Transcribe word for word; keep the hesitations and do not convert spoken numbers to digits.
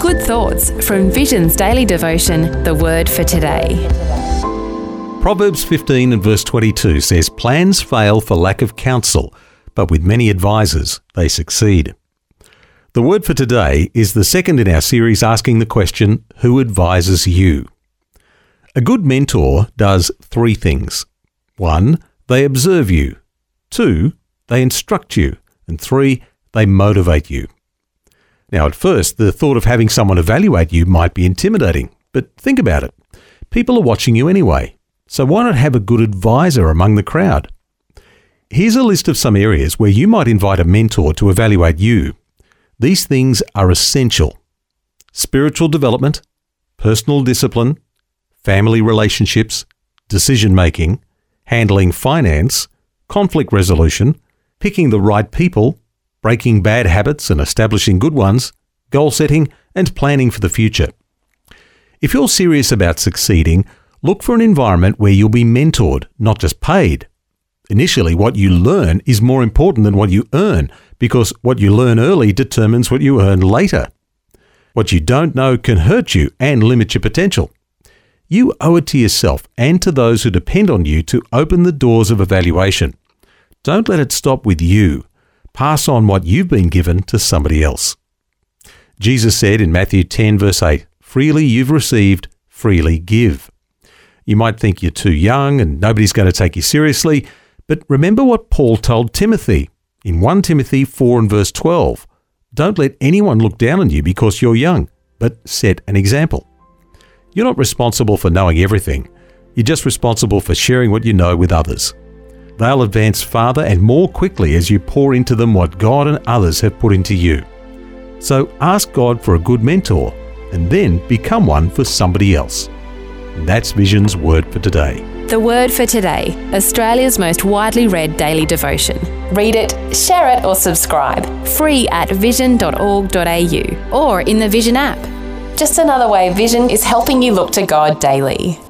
Good thoughts from Vision's daily devotion, The Word for Today. Proverbs fifteen and verse twenty-two says, "Plans fail for lack of counsel, but with many advisers they succeed." The word for today is the second in our series asking the question, who advises you? A good mentor does three things. One, they observe you. Two, they instruct you. And three, they motivate you. Now, at first, the thought of having someone evaluate you might be intimidating, but think about it. People are watching you anyway, so why not have a good advisor among the crowd? Here's a list of some areas where you might invite a mentor to evaluate you. These things are essential: spiritual development, personal discipline, family relationships, decision-making, handling finance, conflict resolution, picking the right people, breaking bad habits and establishing good ones, goal setting, and planning for the future. If you're serious about succeeding, look for an environment where you'll be mentored, not just paid. Initially, what you learn is more important than what you earn, because what you learn early determines what you earn later. What you don't know can hurt you and limit your potential. You owe it to yourself and to those who depend on you to open the doors of evaluation. Don't let it stop with you. Pass on what you've been given to somebody else. Jesus said in Matthew ten verse eight, "Freely you've received, freely give." You might think you're too young and nobody's going to take you seriously, but remember what Paul told Timothy in First Timothy four and verse twelve. Don't let anyone look down on you because you're young, but set an example. You're not responsible for knowing everything. You're just responsible for sharing what you know with others. They'll advance farther and more quickly as you pour into them what God and others have put into you. So ask God for a good mentor and then become one for somebody else. And that's Vision's Word for Today. The Word for Today, Australia's most widely read daily devotion. Read it, share it or subscribe. Free at vision dot org dot a u or in the Vision app. Just another way Vision is helping you look to God daily.